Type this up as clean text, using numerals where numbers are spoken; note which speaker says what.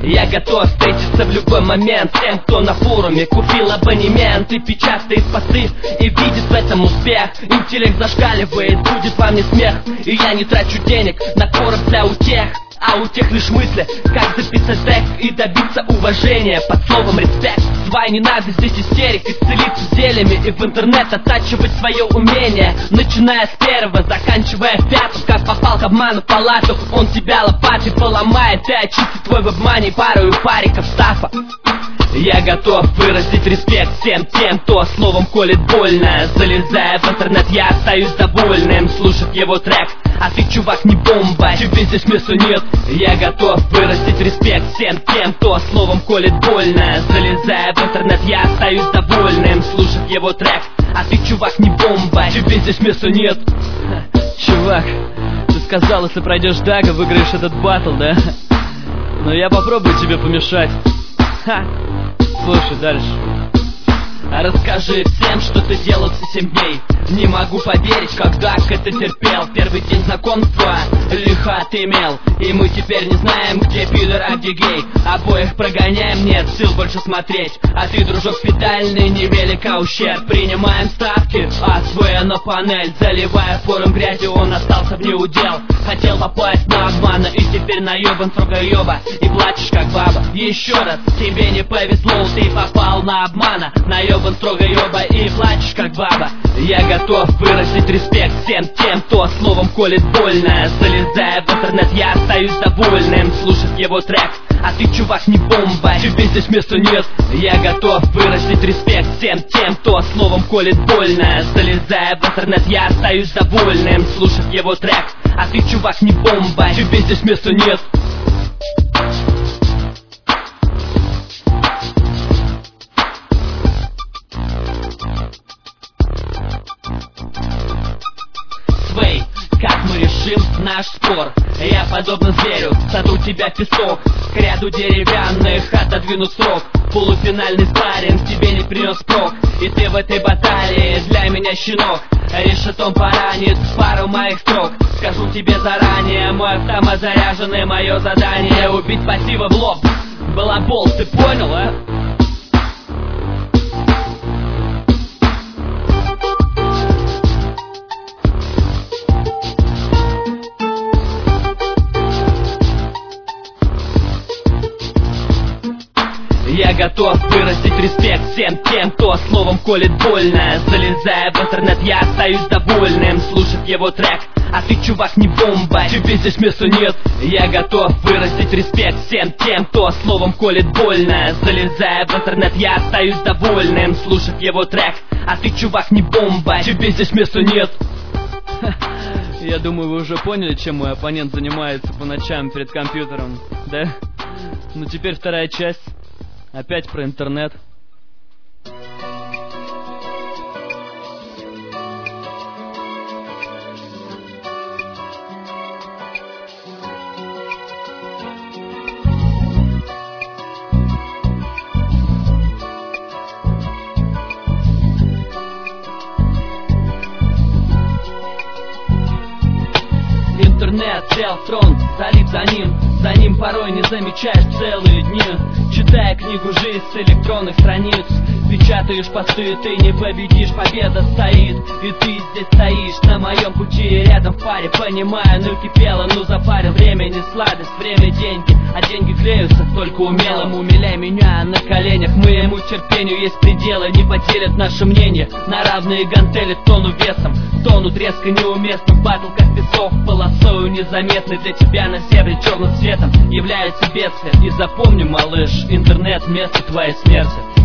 Speaker 1: Я готов встретиться в любой момент с тем, кто на форуме купил абонемент и печатает посты, и видит в этом успех. Интеллект зашкаливает, будет вам не смех. И я не трачу денег на короб для утех, а у тех лишь мысли, как записать трек и добиться уважения под словом респект. Свай, не надо здесь истерик, исцелиться зельями и в интернет оттачивать свое умение. Начиная с первого, заканчивая пятым. Как попал к обману в палату, он тебя лопатой поломает и очистит твой вебмани парою париков стафа. Я готов выразить респект всем тем, кто словом колет больно. Залезая в интернет, я остаюсь довольным слушать его трек. А ты, чувак, не бомба, тебе здесь места нет. Я готов выразить респект всем тем, кто словом колет больно. Залезая в интернет, я остаюсь довольным слушать его трек. А ты, чувак, не бомба, тебе здесь места нет.
Speaker 2: Чувак, ты сказал, если пройдешь Дага, выиграешь этот баттл, да? Но я попробую тебе помешать. Ха! Слушай дальше.
Speaker 1: Расскажи всем, что ты делал все 7 дней. Не могу поверить, когда это терпел. Первый день знакомства лихо отымел, и мы теперь не знаем, где пидор, а где гей. Обоих прогоняем, нет сил больше смотреть. А ты, дружок педальный, невелика ущерб. Принимаем ставки, освоена панель. Заливая форум грязью, он остался в неудел. Хотел попасть на обмана, и теперь наебан строгоеба. И плачешь как баба. Еще раз, тебе не повезло, ты попал на обмана. Наебан строгоеба и плачешь как баба. Я готов выразить респект всем тем, кто словом колет больно. Залезая в интернет, я остаюсь довольным слушать его трек. А ты, чувак, не бомба, тебе здесь места нет. Я готов выразить респект всем тем, кто словом колет больно. Залезая в интернет, я остаюсь довольным слушать его трек. А ты, чувак, не бомба, тебе здесь места нет. Свей, как мы решим наш спор? Я подобно зверю, сотру тебя в песок. К ряду деревянных отодвину срок. Полуфинальный спарринг тебе не принес прок. И ты в этой баталии для меня щенок. Решетом поранит пару моих строк. Скажу тебе заранее, мой автомат заряжен, и мое задание убить пассива в лоб. Балабол, ты понял, а? Я готов выразить респект всем тем, кто словом колет больно. Залезая в интернет, я остаюсь довольным слушать его трек. А ты, чувак, не бомба, тебе здесь места нет. Я готов выразить респект всем тем, кто словом колет больно. Залезая в интернет, я остаюсь довольным слушать его трек. А ты, чувак, не бомба, тебе здесь места нет.
Speaker 2: Я думаю, вы уже поняли, чем мой оппонент занимается по ночам перед компьютером, да? Ну теперь вторая часть. Опять про интернет.
Speaker 1: Интернет сел в трон, залип за ним порой не замечаешь целые дни. Читая книгу «Жизнь» с электронных страниц, печатаешь посты, ты не победишь, победа стоит. И ты здесь стоишь на моем пути, рядом в паре, понимаю, ну кипело, ну запарил. Время не сладость, время деньги, а деньги клеются только умелым. Умиляй меня на коленях, моему терпению есть пределы. Не поделят наше мнение на равные гантели, тону весом, тонут резко неуместно. Батл как песок, полосою незаметный для тебя на севере черным цветом является бедствием. И запомни, малыш, интернет — место твоей смерти.